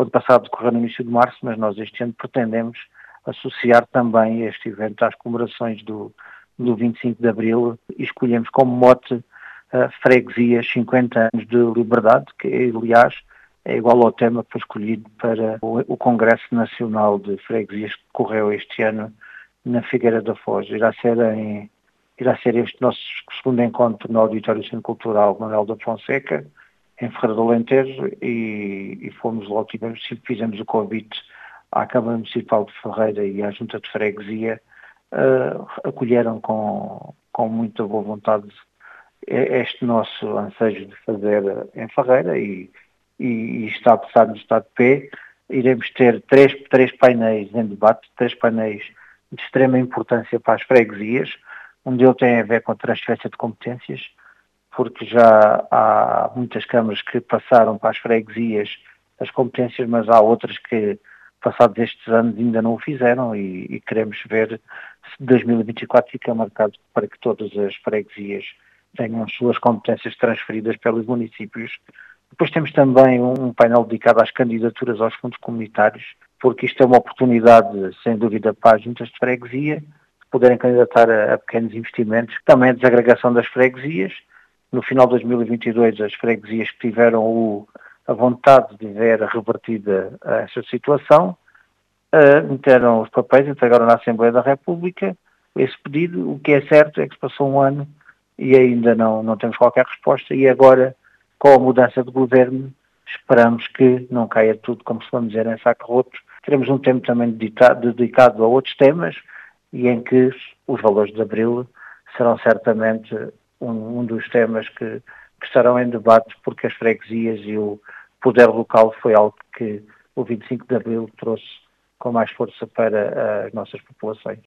ano passado decorreu no início de março, mas nós este ano pretendemos associar também este evento às comemorações do 25 de Abril e escolhemos como mote Freguesias 50 anos de liberdade, que aliás é igual ao tema que foi escolhido para o Congresso Nacional de Freguesias que decorreu este ano na Figueira da Foz. Irá ser este nosso segundo encontro no Auditório Centro Cultural Manuel da Fonseca, em Ferreira do Alentejo, e fomos logo, fizemos o convite à Câmara Municipal de Ferreira e à Junta de Freguesia, acolheram com muita boa vontade este nosso ansejo de fazer em Ferreira e está de pé. Iremos ter três painéis em debate, três painéis de extrema importância para as freguesias. Um deles tem a ver com a transferência de competências, porque já há muitas câmaras que passaram para as freguesias as competências, mas há outras que, passados estes anos, ainda não o fizeram e queremos ver se 2024 fica marcado para que todas as freguesias tenham as suas competências transferidas pelos municípios. Depois temos também um painel dedicado às candidaturas aos fundos comunitários, porque isto é uma oportunidade, sem dúvida, para as juntas de freguesia, de poderem candidatar a pequenos investimentos, também a desagregação das freguesias. No final de 2022, as freguesias que tiveram a vontade de ver revertida essa situação, meteram os papéis, entregaram na Assembleia da República esse pedido. O que é certo é que se passou um ano e ainda não temos qualquer resposta, e agora, com a mudança de governo, esperamos que não caia tudo, como se vamos dizer, em saco roto. Teremos um tempo também dedicado a outros temas e em que os valores de Abril serão certamente um dos temas que estarão em debate, porque as freguesias e o poder local foi algo que o 25 de Abril trouxe com mais força para as nossas populações.